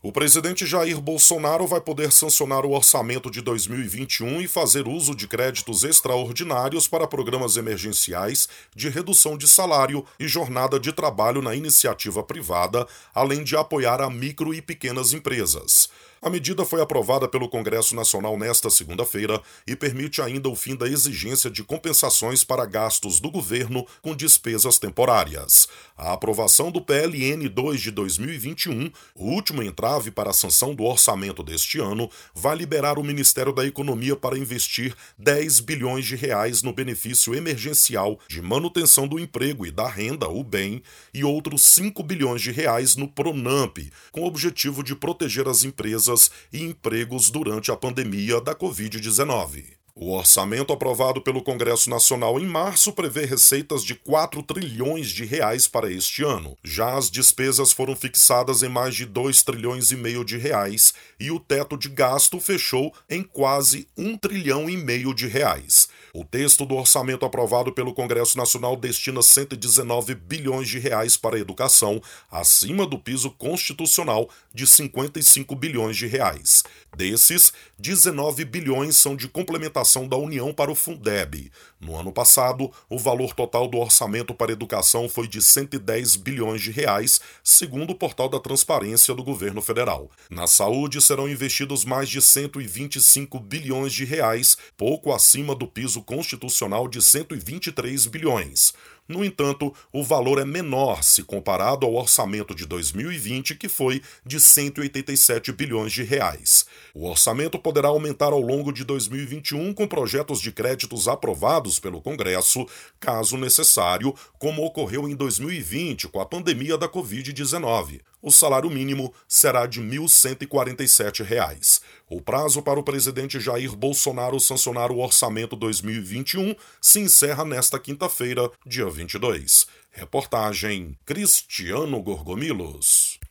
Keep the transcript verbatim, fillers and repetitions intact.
O presidente Jair Bolsonaro vai poder sancionar o orçamento de dois mil e vinte e um e fazer uso de créditos extraordinários para programas emergenciais de redução de salário e jornada de trabalho na iniciativa privada, além de apoiar a micro e pequenas empresas. A medida foi aprovada pelo Congresso Nacional nesta segunda-feira e permite ainda o fim da exigência de compensações para gastos do governo com despesas temporárias. A aprovação do P L N dois de dois mil e vinte e um, o último entrave para a sanção do orçamento deste ano, vai liberar o Ministério da Economia para investir dez bilhões de reais no benefício emergencial de manutenção do emprego e da renda, o B E M, e outros cinco bilhões de reais no PRONAMP, com o objetivo de proteger as empresas e empregos durante a pandemia da covid dezenove. O orçamento aprovado pelo Congresso Nacional em março prevê receitas de quatro trilhões de reais para este ano. Já as despesas foram fixadas em mais de dois trilhões e meio de reais e o teto de gasto fechou em quase um trilhão e meio de reais. O texto do orçamento aprovado pelo Congresso Nacional destina cento e dezenove bilhões de reais para a educação, acima do piso constitucional de cinquenta e cinco bilhões de reais. Desses, dezenove bilhões são de complementação da União para o Fundeb. No ano passado, o valor total do orçamento para a educação foi de cento e dez bilhões de reais, segundo o portal da Transparência do Governo Federal. Na saúde serão investidos mais de cento e vinte e cinco bilhões de reais, pouco acima do piso constitucional de cento e vinte e três bilhões. No entanto, o valor é menor se comparado ao orçamento de dois mil e vinte, que foi de cento e oitenta e sete bilhões de reais. O orçamento poderá aumentar ao longo de dois mil e vinte e um com projetos de créditos aprovados pelo Congresso, caso necessário, como ocorreu em dois mil e vinte com a pandemia da covid dezenove. O salário mínimo será de mil cento e quarenta e sete reais. O prazo para o presidente Jair Bolsonaro sancionar o orçamento dois mil e vinte e um se encerra nesta quinta-feira, dia vinte e dois. Reportagem Cristiano Gorgomilos.